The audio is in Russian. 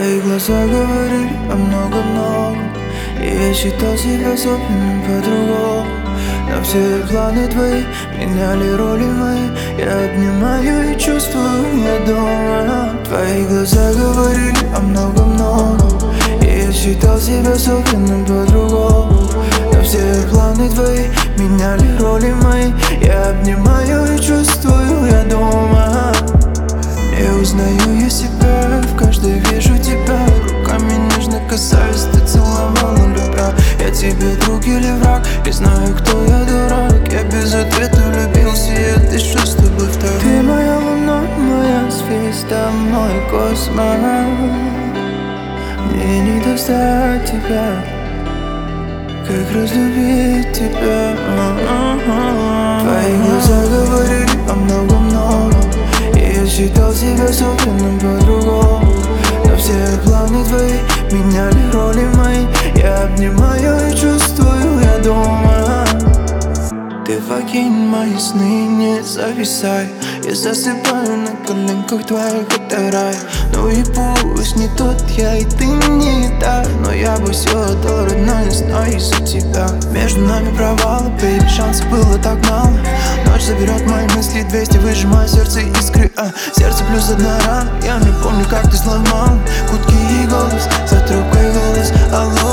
Твои глаза говорили о многом-многом, и я считал себя особенным по-другому. Но все планы твои меняли роли мои. Я обнимаю и чувствую, я дома. Твои глаза говорили о многом-многом, и я считал себя особенным по-другому. Но все планы твои меняли роли мои. Я обнимаю и чувствую, я дома. Не узнаю я себя, в каждой вижу тебя. Руками нежно касаюсь, ты целовала, любя. Я тебе друг или враг, не знаю, кто я, дурак. Я без ответа влюбился, я дышу с тобой втроем. Ты моя луна, моя звезда, мой космос. Мне не достать тебя, как разлюбить тебя. Твои глаза говорили о многом-многом, и я считал себя особенным по-другому. Но все планы твои меняли роли мои. Я обнимаю и чувствую, я дома. Ты покинь мои сны, не зависай. Я засыпаю на коленках твоих, это рай. Ну и пусть не тот я и ты не та, но я бы все отдал, родная, знаю из-за тебя. Между нами провалы, бейби, шансов было так мало. Ночь заберет мои мысли 200, выжимая сердце искры, сердце плюс одна рана. Я не помню, как ты сломал гудки и голос, за трубкой голос, алло.